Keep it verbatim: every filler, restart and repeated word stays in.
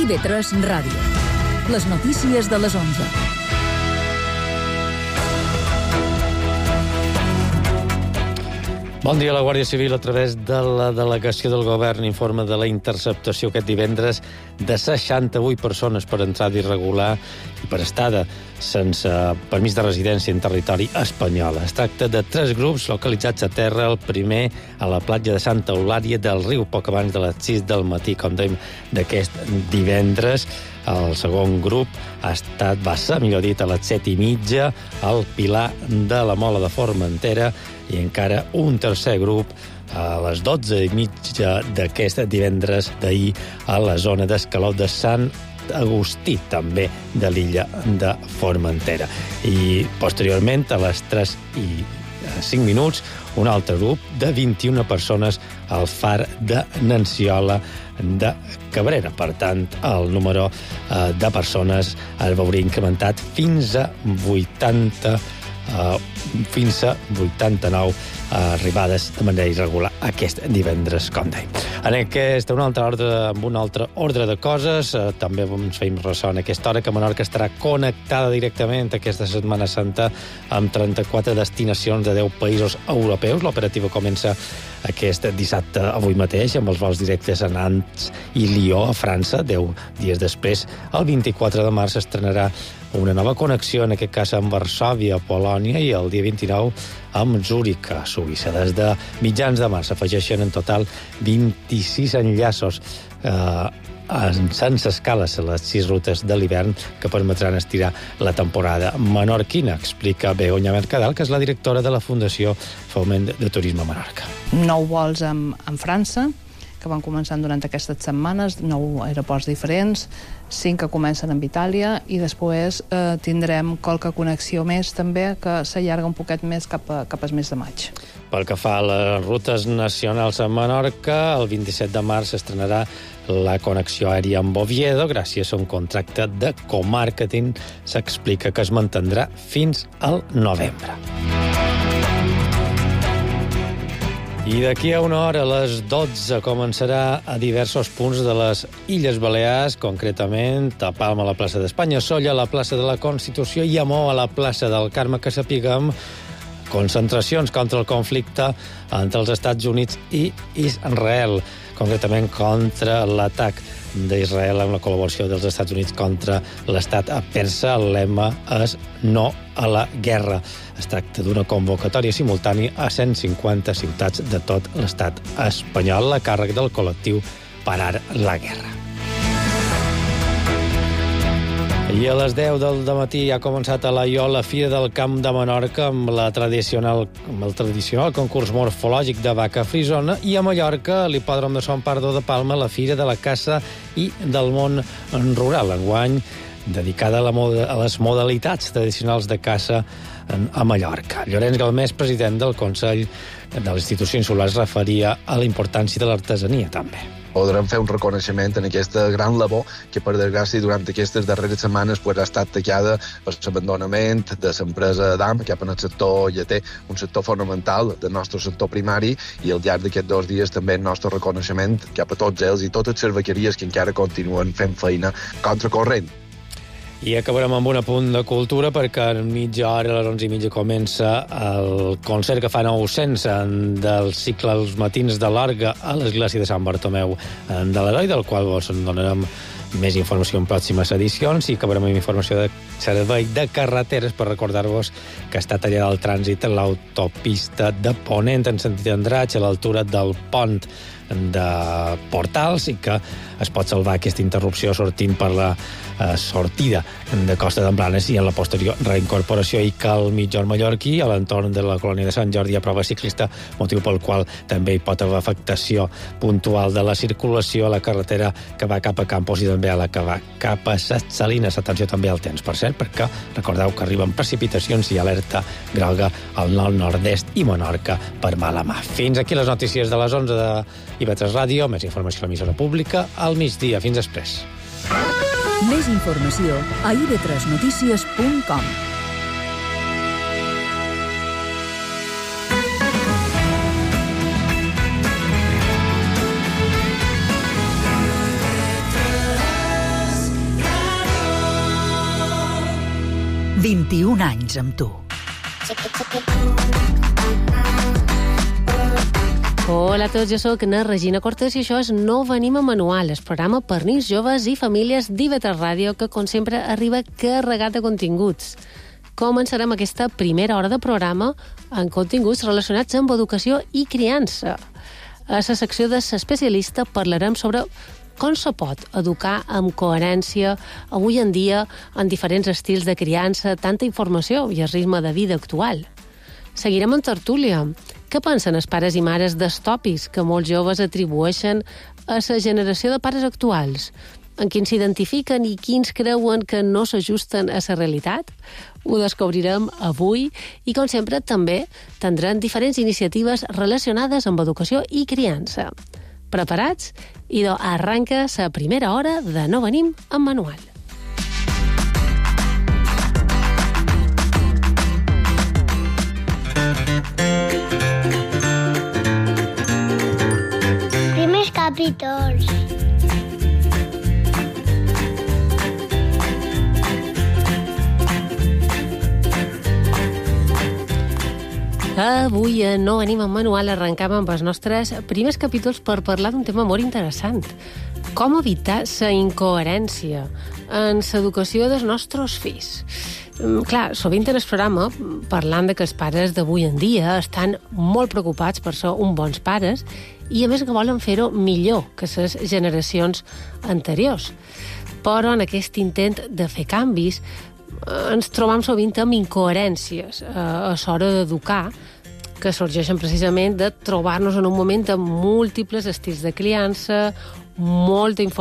I V tres Ràdio. Les notícies de les onze. Bon dia. La Guàrdia Civil, a través de la delegació del govern, informa de la interceptació aquest divendres de seixanta-vuit persones per entrada irregular i per estada sense permís de residència en territori espanyol. Es tracta de tres grups localitzats a terra, el primer a la platja de Santa Eulària del Riu, poc abans de les sis del matí, com dèiem, d'aquest divendres. El segon grup ha estat, va ser, millor dit, a les set i mitja al Pilar de la Mola de Formentera, i encara un tercer grup a les dotze i mitja d'aquest divendres d'ahir a la zona d'Escaló de Sant Agustí, també de l'illa de Formentera. I posteriorment, a les tres i cinc minuts, un altre grup de vint-i-una persones al far de Nanciola de Cabrera. Per tant, el número eh, de persones es veuria incrementat fins a vuitanta Uh, fins a vuitanta-nou uh, arribades de manera irregular aquest divendres, com deim. En aquest, un altre ordre, amb un altre ordre de coses, uh, també ens feim ressò en aquesta hora que Menorca estarà connectada directament aquesta Setmana Santa amb trenta-quatre destinacions de deu països europeus. L'operativa comença aquest dissabte, avui mateix, amb els vols directes a Nantes i Lió, a França. Deu dies després, el vint-i-quatre de març, s'estrenarà una nova connexió, en aquest cas amb Varsòvia, Polònia, i el dia vint-i-nou amb Zúrich, a Suïssa. Des de mitjans de març s'afegeixen en total vint-i-sis enllaços eh, sense escales a les sis rutes de l'hivern que permetran estirar la temporada menorquina, explica Begoña Mercadal, que és la directora de la Fundació Foment de Turisme Menorca. Nou vols amb, amb França, que van començant durant aquestes setmanes, nou aeroports diferents, cinc que comencen amb Itàlia, i després eh, tindrem qualque connexió més també que s'allarga un poquet més cap, a, cap al mes de maig. Pel que fa a les rutes nacionals a Menorca, el vint-i-set de març s'estrenarà la connexió aèria amb Oviedo gràcies a un contracte de co-marketing. S'explica que es mantindrà fins al novembre. I d'aquí a una hora, a les dotze, començarà a diversos punts de les Illes Balears, concretament a Palma, a la plaça d'Espanya, Sóller, a la plaça de la Constitució, i a Mó, a la plaça del Carme, que sapiguem, concentracions contra el conflicte entre els Estats Units i Israel, concretament contra l'atac d'Israel amb la col·laboració dels Estats Units contra l'estat persa. El lema és no a la guerra. Es tracta d'una convocatòria simultània a cent cinquanta ciutats de tot l'estat espanyol, a càrrec del col·lectiu Parar la Guerra. I a les deu del matí ha començat a Alaior la Fira del Camp de Menorca amb, la tradicional, amb el tradicional concurs morfològic de vaca frisona, i a Mallorca, a l'hipòdrom de Sant Pardo de Palma, la Fira de la Caça i del Món Rural, enguany dedicada a, la moda, a les modalitats tradicionals de caça a Mallorca. Llorenç Galmés, president del Consell de l'Institució Insular, es referia a la importància de l'artesania, també. Podrem fer un reconeixement en aquesta gran labor que, per desgràcia, durant aquestes darreres setmanes pues, ha estat tallada per l'abandonament de l'empresa D A M cap en el sector lleter, un sector fonamental del nostre sector primari, i al llarg d'aquests dos dies també el nostre reconeixement cap a tots ells i totes les vaqueries que encara continuen fent feina contracorrent. I acabarem amb un apunt de cultura, perquè en mitja hora, a les onze i mitja, comença el concert que fa nou-cents del cicle Els Matins de l'Orgue a l'església de Sant Bartomeu de l'Heroi, del qual vos en donarem més informació en pròximes edicions, i acabarem amb informació de servei de carreteres per recordar-vos que està tallada el trànsit a l'autopista de Ponent en sentit Andratx, a l'altura del pont de Portals, i que es pot salvar aquesta interrupció sortint per la eh, sortida de Costa d'Embranes i en la posterior reincorporació, i que al mitjorn mallorquí, a l'entorn de la colònia de Sant Jordi, hi ha prova ciclista, motiu pel qual també hi pot haver afectació puntual de la circulació a la carretera que va cap a Campos i també a la que va cap a Ses Salines. Atenció també al temps, per cert, perquè recordeu que arriben precipitacions i alerta groga al nord-nord-est i Menorca per mala mà. Fins aquí les notícies de les onze de I V tres Ràdio. Més informació a l'emissora pública al migdia. Fins després. Més informació a i ve tres notícies punt com. vint-i-un anys amb tu. Hola a tots, jo soc na Regina Cortés i això és No venim a manual, el programa per nens, joves i famílies d'I V tres Ràdio, que com sempre arriba carregat de continguts. Començarem aquesta primera hora de programa amb continguts relacionats amb educació i criança. A la secció de l'especialista parlarem sobre com se pot educar amb coherència avui en dia en diferents estils de criança, tanta informació i el ritme de vida actual. Seguirem en tertúlia. Què pensen els pares i mares dels tòpics que molts joves atribueixen a la generació de pares actuals? En quins s'identifiquen i quins creuen que no s'ajusten a la realitat? Ho descobrirem avui i, com sempre, també tindrem diferents iniciatives relacionades amb educació i criança. Preparats? Idò, arranca la primera hora de No venim amb manual. Primers capítols. Avui a No venim amb manual arrencam amb els nostres primers capítols per parlar d'un tema molt interessant. Com evitar la incoherència en l'educació dels nostres fills. Clar, sovint en el programa, parlant de que els pares d'avui en dia estan molt preocupats per ser uns bons pares i a més que volen fer-ho millor que les generacions anteriors. Però en aquest intent de fer canvis ens trobam sovint amb incoherències a l'hora d'educar, que sorgeixen precisament de trobar-nos en un moment amb múltiples estils de criança, molta informació